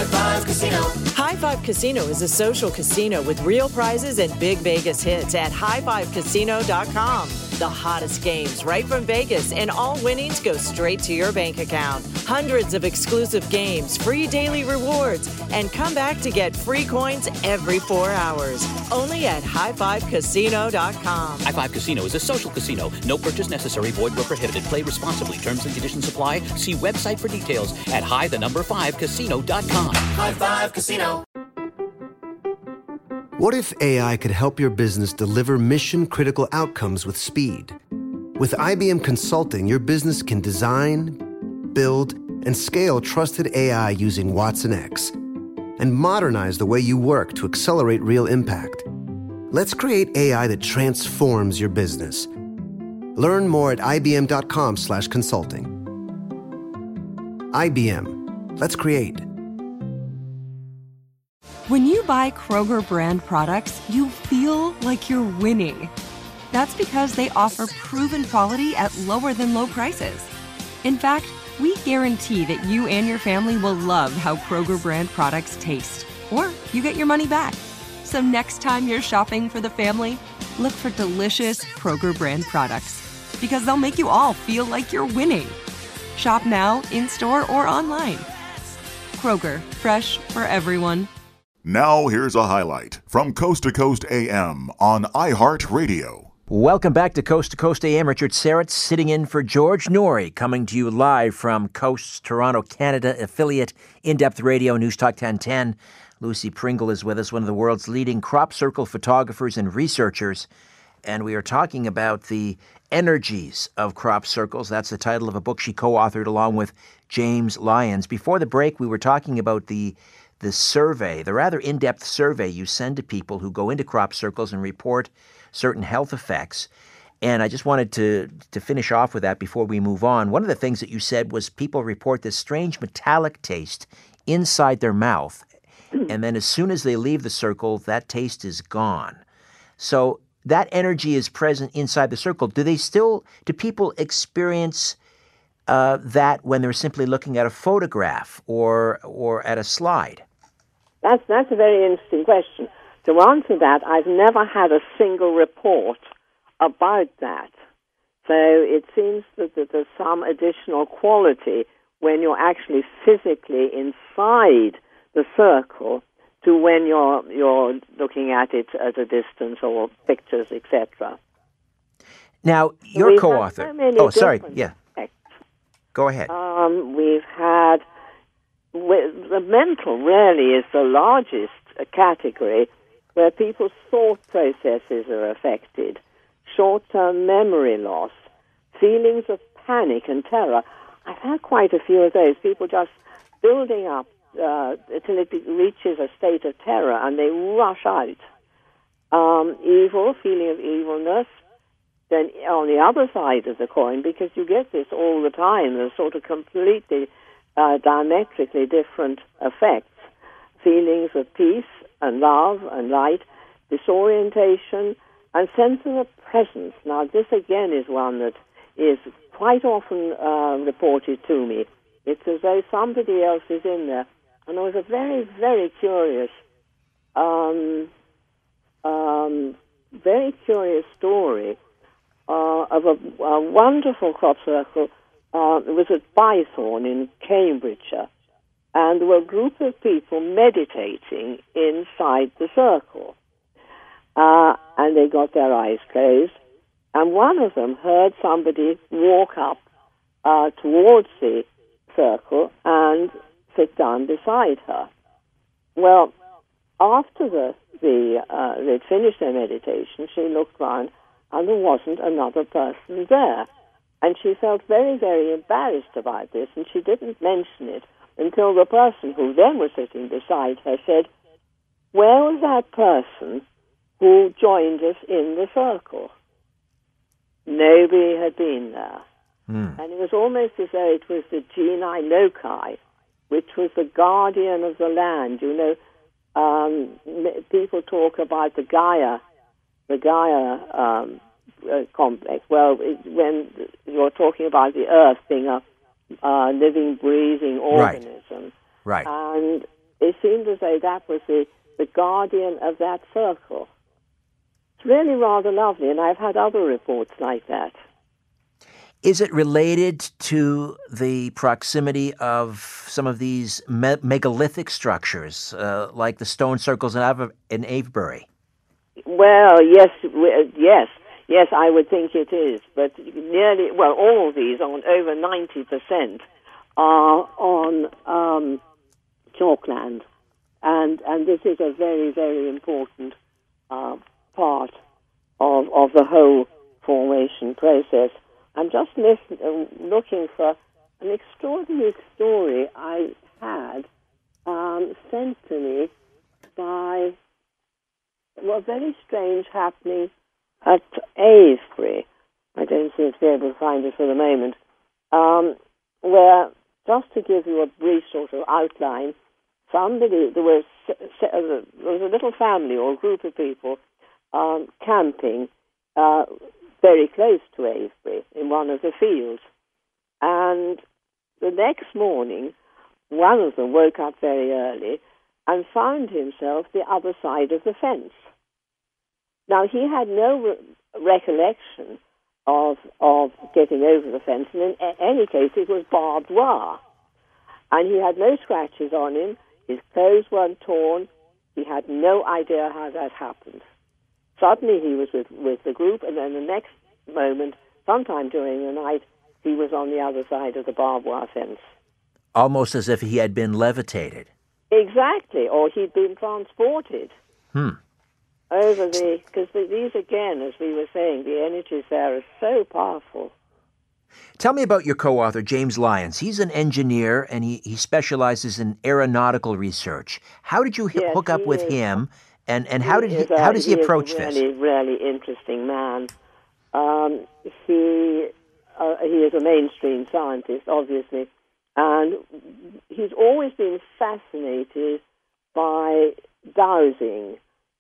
High Five Casino. High Five Casino is a social casino with real prizes and big Vegas hits at highfivecasino.com. The hottest games right from Vegas, and all winnings go straight to your bank account. Hundreds of exclusive games, free daily rewards, and come back to get free coins every 4 hours. Only at highfivecasino.com. High Five Casino is a social casino. No purchase necessary. Void where prohibited. Play responsibly. Terms and conditions apply. See website for details at high5casino.com. High Five Casino. What if AI could help your business deliver mission-critical outcomes with speed? With IBM Consulting, your business can design, build, and scale trusted AI using Watson X, and modernize the way you work to accelerate real impact. Let's create AI that transforms your business. Learn more at ibm.com/consulting. IBM. Let's create. When you buy Kroger brand products, you feel like you're winning. That's because they offer proven quality at lower than low prices. In fact, we guarantee that you and your family will love how Kroger brand products taste, or you get your money back. So next time you're shopping for the family, look for delicious Kroger brand products, because they'll make you all feel like you're winning. Shop now, in-store, or online. Kroger, fresh for everyone. Now here's a highlight from Coast to Coast AM on iHeartRadio. Welcome back to Coast AM. Richard Serrett sitting in for George Norrie, coming to you live from Coast's Toronto, Canada affiliate, In-Depth Radio, News Talk 1010. Lucy Pringle is with us, one of the world's leading crop circle photographers and researchers. And we are talking about the energies of crop circles. That's the title of a book she co-authored along with James Lyons. Before the break, we were talking about the survey, the rather in-depth survey you send to people who go into crop circles and report certain health effects. And I just wanted to finish off with that before we move on. One of the things that you said was people report this strange metallic taste inside their mouth. And then as soon as they leave the circle, that taste is gone. So that energy is present inside the circle. Do people experience that when they're simply looking at a photograph or at a slide? That's a very interesting question. To answer that, I've never had a single report about that. So it seems that there's some additional quality when you're actually physically inside the circle to when you're looking at it at a distance or pictures, etc. Now, your co-author. Go ahead. We've had the mental really is the largest category where people's thought processes are affected, short-term memory loss, feelings of panic and terror. I've had quite a few of those, people just building up until it reaches a state of terror and they rush out. Feeling of evilness. Then on the other side of the coin, because you get this all the time, there's sort of completely diametrically different effects. Feelings of peace and love and light, disorientation, and sense of a presence. Now, this again is one that is quite often reported to me. It's as though somebody else is in there. And there was a very, very curious story of a wonderful crop circle. It was at Bythorn in Cambridgeshire, and there were a group of people meditating inside the circle. And they got their eyes closed, and one of them heard somebody walk up towards the circle and sit down beside her. Well, after they'd finished their meditation, she looked round, and there wasn't another person there. And she felt very, very embarrassed about this, and she didn't mention it until the person who then was sitting beside her said, "Where was that person who joined us in the circle?" Nobody had been there. And it was almost as though it was the Genii Loci, which was the guardian of the land. You know, people talk about the Gaia complex. Well, when you're talking about the Earth being a living, breathing organism. Right. And it seemed as though that was the guardian of that circle. It's really rather lovely, and I've had other reports like that. Is it related to the proximity of some of these megalithic structures, like the stone circles in Avebury? Well, yes, I would think it is. But all of these, on over 90%, are on chalkland, and this is a very, very important part of the whole formation process. I'm just looking for an extraordinary story I had sent to me by a very strange happening at Avebury. I don't seem to be able to find it for the moment. Where, just to give you a brief sort of outline, there was a little family or a group of people camping very close to Avebury in one of the fields. And the next morning, one of them woke up very early and found himself the other side of the fence. Now, he had no recollection of getting over the fence, and in any case, it was barbed wire. And he had no scratches on him, his clothes weren't torn, he had no idea how that happened. Suddenly he was with the group, and then the next moment, sometime during the night, he was on the other side of the barbed wire fence. Almost as if he had been levitated. Exactly, or he'd been transported. Because these, again, as we were saying, the energies there are so powerful. Tell me about your co-author, James Lyons. He's an engineer, and he specializes in aeronautical research. How did you hook up with him, and how does he approach this? He is a really interesting man. He is a mainstream scientist, obviously, and he's always been fascinated by dowsing.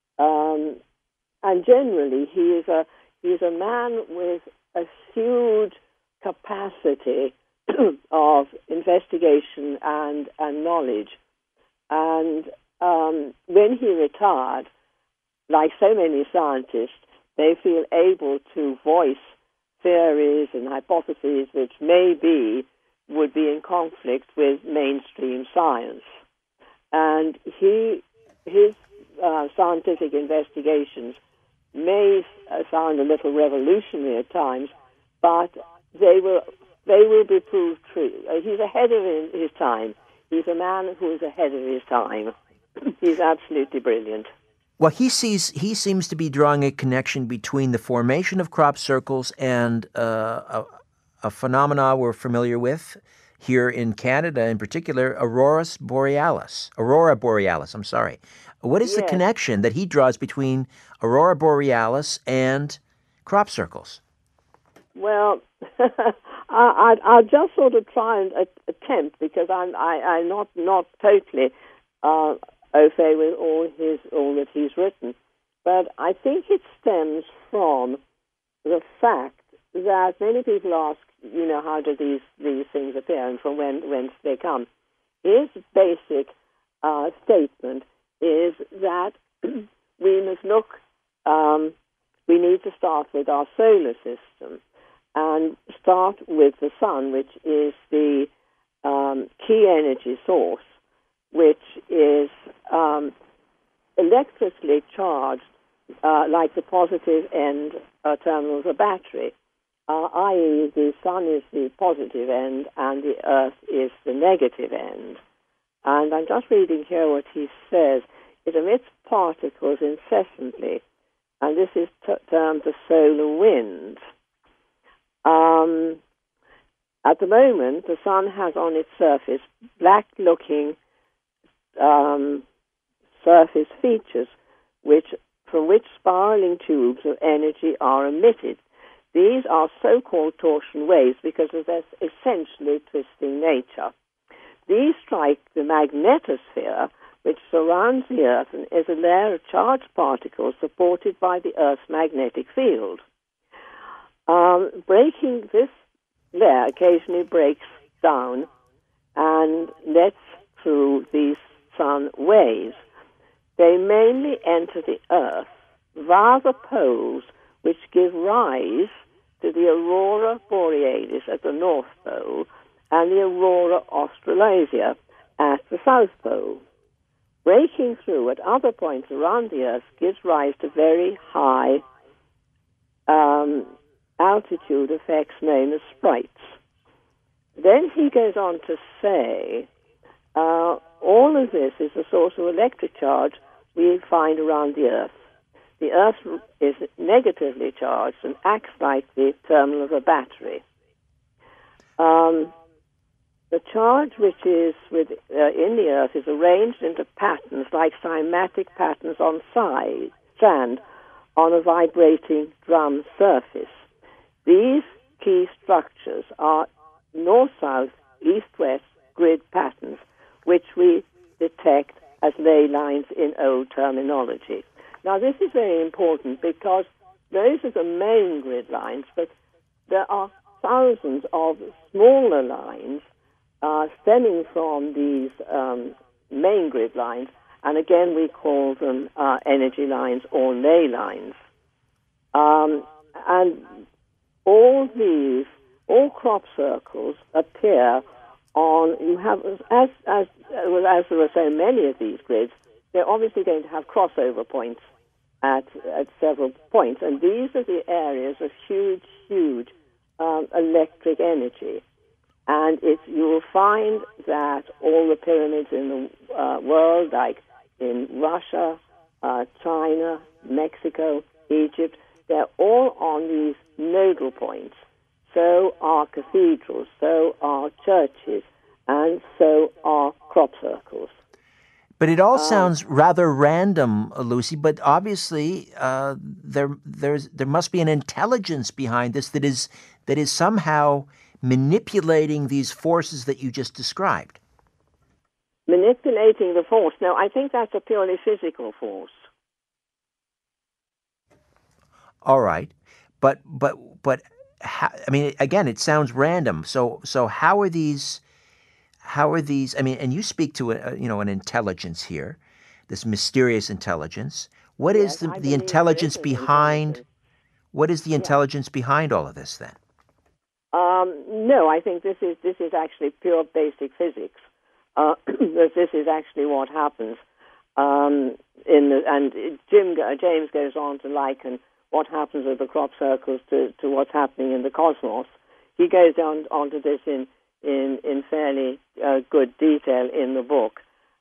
And generally, he is a man with a huge capacity of investigation and knowledge. And when he retired, like so many scientists, they feel able to voice theories and hypotheses which maybe would be in conflict with mainstream science. And his scientific investigations may sound a little revolutionary at times, but they will be proved true. He's ahead of his time. He's a man who is ahead of his time. He's absolutely brilliant. Well, he seems to be drawing a connection between the formation of crop circles and a phenomena we're familiar with here in Canada, in particular, Aurora Borealis. I'm sorry. What is the connection that he draws between Aurora Borealis and crop circles? Well, I'll just sort of try and attempt, because I'm not totally au fait with all that he's written, but I think it stems from the fact that many people ask, how do these things appear and from whence they come. His basic statement is that we must look, we need to start with our solar system and start with the sun, which is the key energy source, which is electrically charged like the positive end terminal of a battery, i.e. the sun is the positive end and the earth is the negative end. And I'm just reading here what he says. It emits particles incessantly, and this is termed the solar wind. At the moment, the sun has on its surface black-looking surface features from which spiraling tubes of energy are emitted. These are so-called torsion waves because of their essentially twisting nature. These strike the magnetosphere, which surrounds the Earth and is a layer of charged particles supported by the Earth's magnetic field. Breaking this layer occasionally breaks down and lets through these sun waves. They mainly enter the Earth via the poles, which give rise to the aurora borealis at the North Pole and the aurora australasia at the South Pole. Breaking through at other points around the Earth gives rise to very high altitude effects known as sprites. Then he goes on to say, all of this is the source of electric charge we find around the Earth. The Earth is negatively charged and acts like the terminal of a battery. The charge which is in the Earth is arranged into patterns like cymatic patterns on sand on a vibrating drum surface. These key structures are north-south, east-west grid patterns, which we detect as ley lines in old terminology. Now, this is very important because those are the main grid lines, but there are thousands of smaller lines stemming from these main grid lines, and again we call them energy lines or ley lines. And all crop circles appear on, you have, as there are so many of these grids, they're obviously going to have crossover points at several points, and these are the areas of huge electric energy. And you will find that all the pyramids in the world, like in Russia, China, Mexico, Egypt, they're all on these nodal points. So are cathedrals, so are churches, and so are crop circles. But it all sounds rather random, Lucy. But obviously, there must be an intelligence behind this that is somehow manipulating these forces that you just described. Manipulating the force. No, I think that's a purely physical force. All right, but how, I mean, again, it sounds random. So how are these? I mean, and you speak to an intelligence here, this mysterious intelligence. What is the intelligence behind? What is the intelligence behind all of this then? No, I think this is actually pure basic physics. This is actually what happens. James goes on to liken what happens with the crop circles to what's happening in the cosmos. He goes onto this in fairly good detail in the book.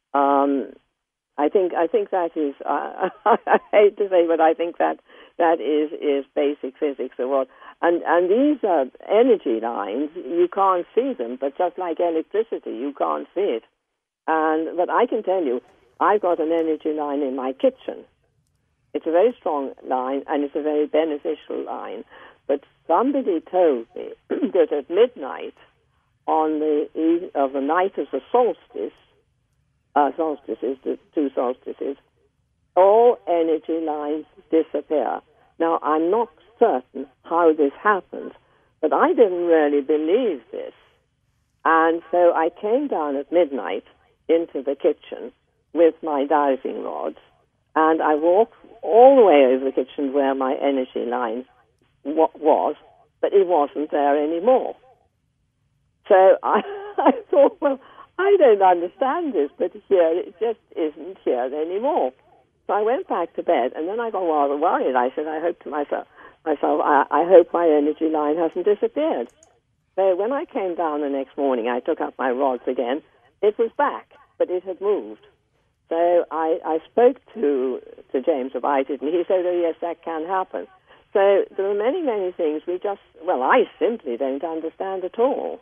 I think that is. I hate to say, but I think that is basic physics of what. And these energy lines, you can't see them, but just like electricity, you can't see it. But I can tell you, I've got an energy line in my kitchen. It's a very strong line, and it's a very beneficial line. But somebody told me that at midnight, on the eve of the night of the solstices, the two solstices, all energy lines disappear. Now, I'm not certain how this happens, but I didn't really believe this. And so I came down at midnight into the kitchen with my dowsing rods, and I walked all the way over the kitchen where my energy line was, but it wasn't there anymore. So I thought, well, I don't understand this, but here it just isn't here anymore. So I went back to bed, and then I got rather worried. I said, I hope to myself, I hope my energy line hasn't disappeared. So when I came down the next morning, I took up my rods again. It was back, but it had moved. So I spoke to James about it, and he said, oh, yes, that can happen. So there are many, many things I simply don't understand at all.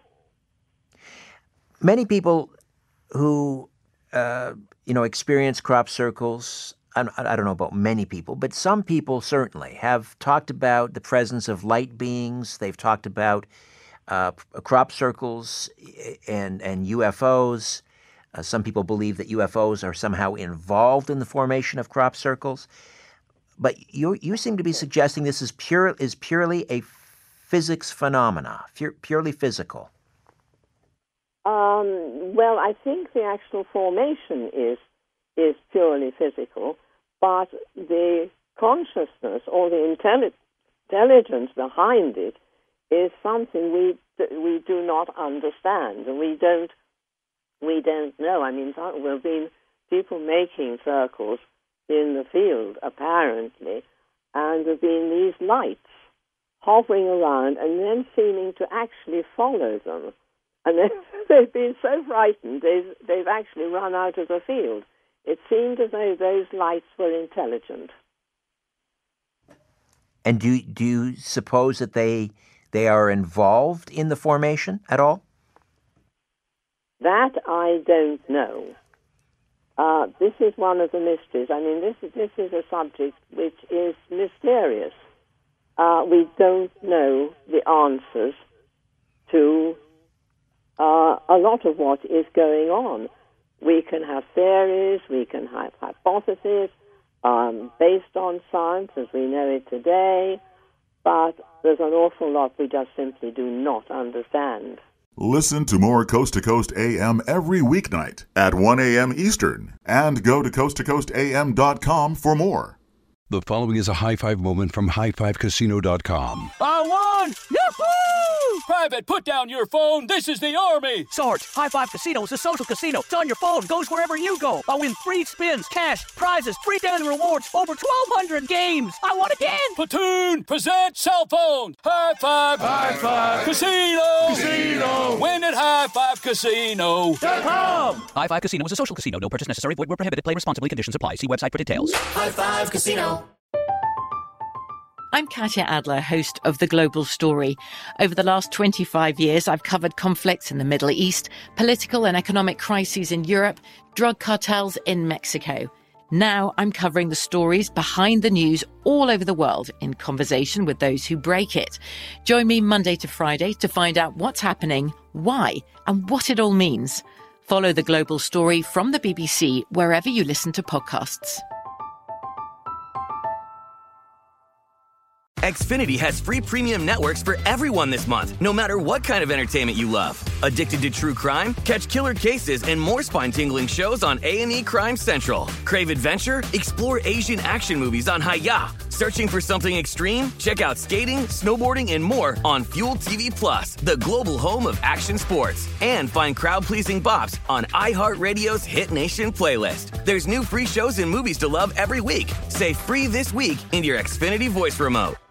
Many people who, experience crop circles, I don't know about many people, but some people certainly have talked about the presence of light beings. They've talked about crop circles and UFOs. Some people believe that UFOs are somehow involved in the formation of crop circles. But you seem to be suggesting this is purely a physics phenomena, purely physical. Well, I think the actual formation is purely physical, but the consciousness or the intelligence behind it is something we do not understand, and we don't know. I mean, there have been people making circles in the field, apparently, and there have been these lights hovering around and then seeming to actually follow them. And they've been so frightened, they've actually run out of the field. It seemed as though those lights were intelligent. And do you suppose that they are involved in the formation at all? That I don't know. This is one of the mysteries. I mean, this is a subject which is mysterious. We don't know the answers to a lot of what is going on. We can have theories, we can have hypotheses based on science as we know it today, but there's an awful lot we just simply do not understand. Listen to more Coast to Coast AM every weeknight at 1 a.m. Eastern, and go to coasttocoastam.com for more. The following is a high-five moment from highfivecasino.com. I won! Yahoo! Private, put down your phone. This is the Army. Sarge, High Five Casino is a social casino. It's on your phone. Goes wherever you go. I win free spins, cash, prizes, free daily rewards, over 1,200 games. I won again. Platoon, present cell phone. High Five. High Five. Casino. Win at highfivecasino.com. High Five Casino is a social casino. No purchase necessary. Void where prohibited. Play responsibly. Conditions apply. See website for details. High Five Casino. I'm Katya Adler, host of The Global Story. Over the last 25 years, I've covered conflicts in the Middle East, political and economic crises in Europe, drug cartels in Mexico. Now I'm covering the stories behind the news all over the world in conversation with those who break it. Join me Monday to Friday to find out what's happening, why, and what it all means. Follow The Global Story from the BBC wherever you listen to podcasts. Xfinity has free premium networks for everyone this month, no matter what kind of entertainment you love. Addicted to true crime? Catch killer cases and more spine-tingling shows on A&E Crime Central. Crave adventure? Explore Asian action movies on Hi-YAH. Searching for something extreme? Check out skating, snowboarding, and more on Fuel TV Plus, the global home of action sports. And find crowd-pleasing bops on iHeartRadio's Hit Nation playlist. There's new free shows and movies to love every week. Say free this week in your Xfinity voice remote.